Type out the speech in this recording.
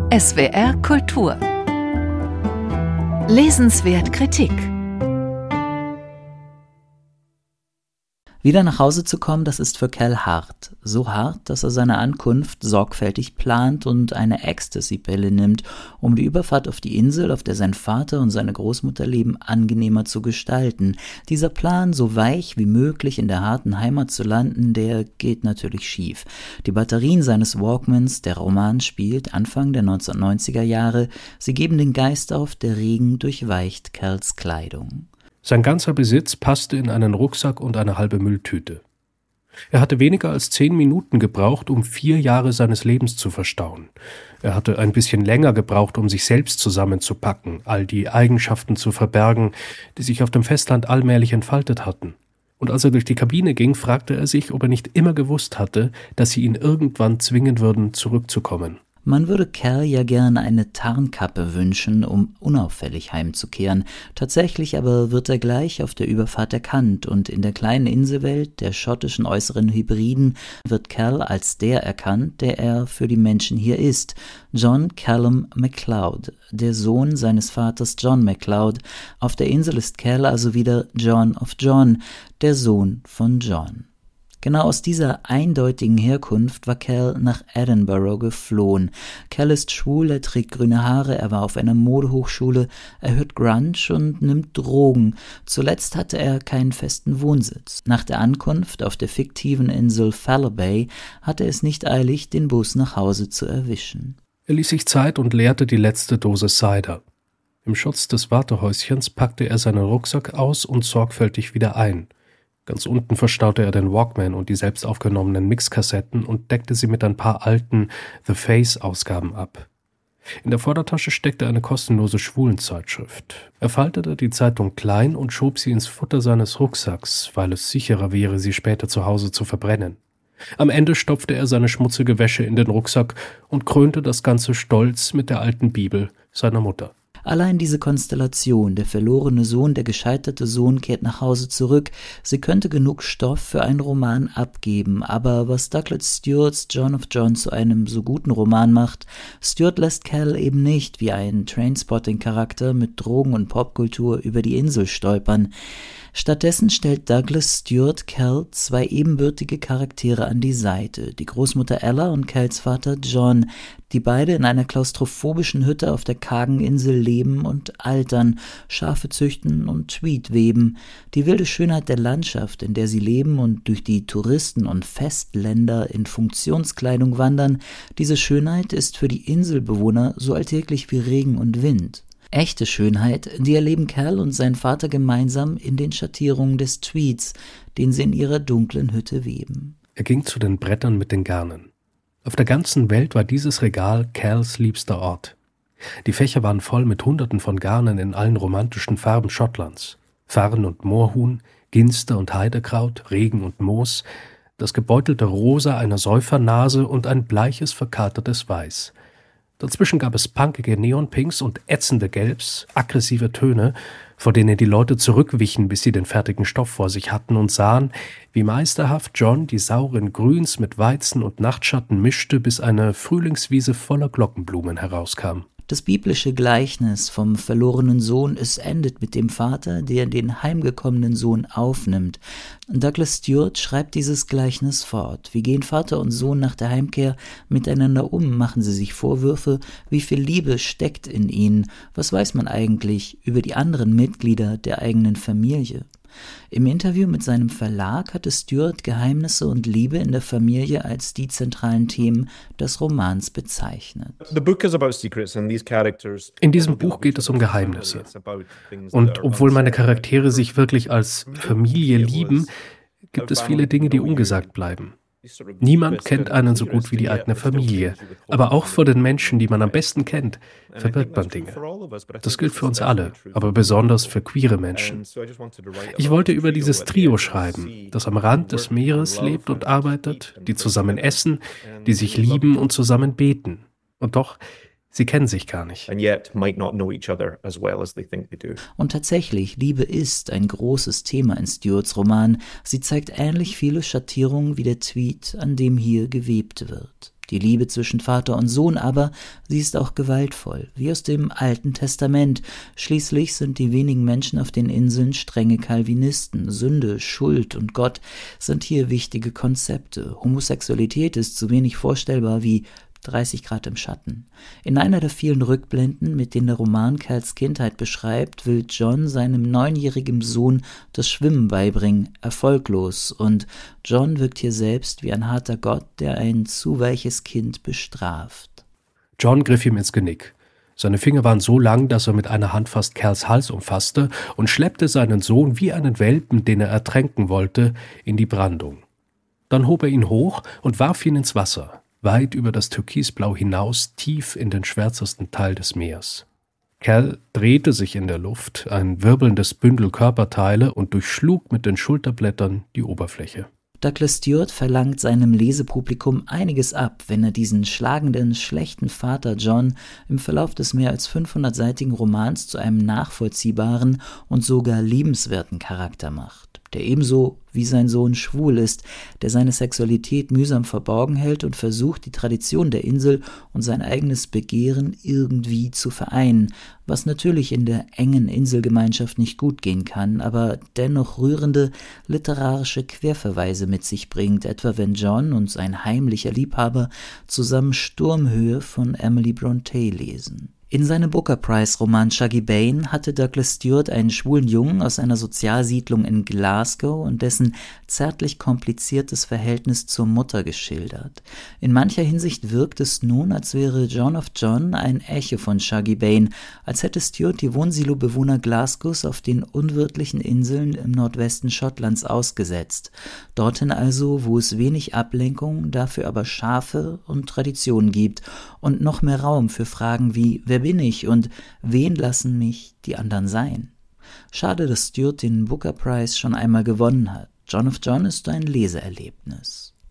SWR Kultur. Lesenswert Kritik. Wieder nach Hause zu kommen, das ist für Cal hart. So hart, dass er seine Ankunft sorgfältig plant und eine Ecstasy-Pille nimmt, um die Überfahrt auf die Insel, auf der sein Vater und seine Großmutter leben, angenehmer zu gestalten. Dieser Plan, so weich wie möglich in der harten Heimat zu landen, der geht natürlich schief. Die Batterien seines Walkmans, der Roman spielt Anfang der 1990er Jahre, sie geben den Geist auf, der Regen durchweicht Cals Kleidung. Sein ganzer Besitz passte in einen Rucksack und eine halbe Mülltüte. Er hatte weniger als 10 Minuten gebraucht, um 4 Jahre seines Lebens zu verstauen. Er hatte ein bisschen länger gebraucht, um sich selbst zusammenzupacken, all die Eigenschaften zu verbergen, die sich auf dem Festland allmählich entfaltet hatten. Und als er durch die Kabine ging, fragte er sich, ob er nicht immer gewusst hatte, dass sie ihn irgendwann zwingen würden, zurückzukommen. Man würde Cal ja gerne eine Tarnkappe wünschen, um unauffällig heimzukehren. Tatsächlich aber wird er gleich auf der Überfahrt erkannt und in der kleinen Inselwelt der schottischen äußeren Hebriden wird Cal als der erkannt, der er für die Menschen hier ist. John Callum MacLeod, der Sohn seines Vaters John MacLeod. Auf der Insel ist Cal also wieder John of John, der Sohn von John. Genau aus dieser eindeutigen Herkunft war Cal nach Edinburgh geflohen. Cal ist schwul, er trägt grüne Haare, er war auf einer Modehochschule, er hört Grunge und nimmt Drogen. Zuletzt hatte er keinen festen Wohnsitz. Nach der Ankunft auf der fiktiven Insel Fowler Bay hatte es nicht eilig, den Bus nach Hause zu erwischen. Er ließ sich Zeit und leerte die letzte Dose Cider. Im Schutz des Wartehäuschens packte er seinen Rucksack aus und sorgfältig wieder ein. Ganz unten verstaute er den Walkman und die selbst aufgenommenen Mixkassetten und deckte sie mit ein paar alten The Face-Ausgaben ab. In der Vordertasche steckte eine kostenlose Schwulenzeitschrift. Er faltete die Zeitung klein und schob sie ins Futter seines Rucksacks, weil es sicherer wäre, sie später zu Hause zu verbrennen. Am Ende stopfte er seine schmutzige Wäsche in den Rucksack und krönte das Ganze stolz mit der alten Bibel seiner Mutter. Allein diese Konstellation, der verlorene Sohn, der gescheiterte Sohn kehrt nach Hause zurück, sie könnte genug Stoff für einen Roman abgeben, aber was Douglas Stuarts John of John zu einem so guten Roman macht, Stuart lässt Cal eben nicht wie ein Trainspotting-Charakter mit Drogen und Popkultur über die Insel stolpern. Stattdessen stellt Douglas Stuart Cal 2 ebenbürtige Charaktere an die Seite, die Großmutter Ella und Cals Vater John, die beide in einer klaustrophobischen Hütte auf der kargen Insel leben und altern, Schafe züchten und Tweed weben. Die wilde Schönheit der Landschaft, in der sie leben und durch die Touristen und Festländer in Funktionskleidung wandern, diese Schönheit ist für die Inselbewohner so alltäglich wie Regen und Wind. Echte Schönheit, die erleben Cal und sein Vater gemeinsam in den Schattierungen des Tweeds, den sie in ihrer dunklen Hütte weben. Er ging zu den Brettern mit den Garnen. Auf der ganzen Welt war dieses Regal Cals liebster Ort. Die Fächer waren voll mit Hunderten von Garnen in allen romantischen Farben Schottlands. Farn und Moorhuhn, Ginster und Heidekraut, Regen und Moos, das gebeutelte Rosa einer Säufernase und ein bleiches, verkatertes Weiß. Dazwischen gab es punkige Neonpinks und ätzende Gelbs, aggressive Töne, vor denen die Leute zurückwichen, bis sie den fertigen Stoff vor sich hatten und sahen, wie meisterhaft John die sauren Grüns mit Weizen und Nachtschatten mischte, bis eine Frühlingswiese voller Glockenblumen herauskam. Das biblische Gleichnis vom verlorenen Sohn, es endet mit dem Vater, der den heimgekommenen Sohn aufnimmt. Douglas Stuart schreibt dieses Gleichnis fort. Wie gehen Vater und Sohn nach der Heimkehr miteinander um? Machen sie sich Vorwürfe? Wie viel Liebe steckt in ihnen? Was weiß man eigentlich über die anderen Mitglieder der eigenen Familie? Im Interview mit seinem Verlag hatte Stuart Geheimnisse und Liebe in der Familie als die zentralen Themen des Romans bezeichnet. In diesem Buch geht es um Geheimnisse. Und obwohl meine Charaktere sich wirklich als Familie lieben, gibt es viele Dinge, die ungesagt bleiben. Niemand kennt einen so gut wie die eigene Familie. Aber auch vor den Menschen, die man am besten kennt, verbirgt man Dinge. Das gilt für uns alle, aber besonders für queere Menschen. Ich wollte über dieses Trio schreiben, das am Rand des Meeres lebt und arbeitet, die zusammen essen, die sich lieben und zusammen beten. Und doch Sie kennen sich gar nicht. and yet might not know each other as well as they think they do. Und tatsächlich, Liebe ist ein großes Thema in Stewarts Roman. Sie zeigt ähnlich viele Schattierungen wie der Tweed, an dem hier gewebt wird. Die Liebe zwischen Vater und Sohn aber, sie ist auch gewaltvoll, wie aus dem Alten Testament. Schließlich sind die wenigen Menschen auf den Inseln strenge Calvinisten. Sünde, Schuld und Gott sind hier wichtige Konzepte. Homosexualität ist so wenig vorstellbar wie 30 Grad im Schatten. In einer der vielen Rückblenden, mit denen der Roman Cals Kindheit beschreibt, will John seinem 9-jährigen Sohn das Schwimmen beibringen, erfolglos, und John wirkt hier selbst wie ein harter Gott, der ein zu weiches Kind bestraft. John griff ihm ins Genick. Seine Finger waren so lang, dass er mit einer Hand fast Cals Hals umfasste und schleppte seinen Sohn wie einen Welpen, den er ertränken wollte, in die Brandung. Dann hob er ihn hoch und warf ihn ins Wasser, weit über das Türkisblau hinaus, tief in den schwärzesten Teil des Meers. Cal drehte sich in der Luft, ein wirbelndes Bündel Körperteile, und durchschlug mit den Schulterblättern die Oberfläche. Douglas Stewart verlangt seinem Lesepublikum einiges ab, wenn er diesen schlagenden, schlechten Vater John im Verlauf des mehr als 500-seitigen Romans zu einem nachvollziehbaren und sogar liebenswerten Charakter macht, der ebenso wie sein Sohn schwul ist, der seine Sexualität mühsam verborgen hält und versucht, die Tradition der Insel und sein eigenes Begehren irgendwie zu vereinen, was natürlich in der engen Inselgemeinschaft nicht gut gehen kann, aber dennoch rührende literarische Querverweise mit sich bringt, etwa wenn John und sein heimlicher Liebhaber zusammen Sturmhöhe von Emily Brontë lesen. In seinem Booker-Prize-Roman Shuggie Bain hatte Douglas Stewart einen schwulen Jungen aus einer Sozialsiedlung in Glasgow und dessen zärtlich kompliziertes Verhältnis zur Mutter geschildert. In mancher Hinsicht wirkt es nun, als wäre John of John ein Echo von Shuggie Bain, als hätte Stewart die Wohnsiedlungsbewohner Glasgows auf den unwirtlichen Inseln im Nordwesten Schottlands ausgesetzt. Dorthin also, wo es wenig Ablenkung, dafür aber Schafe und Traditionen gibt und noch mehr Raum für Fragen wie wer bin ich und wen lassen mich die anderen sein? Schade, dass Stewart den Booker Prize schon einmal gewonnen hat. John of John ist ein Leseerlebnis.